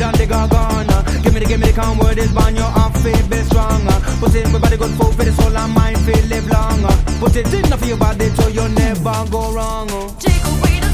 and the gargana. Give me the calm word is born, your heart feel be stronger. Put in my body good food for the soul and mind feel live longer. Put it in for your body so you never go wrong. Take away the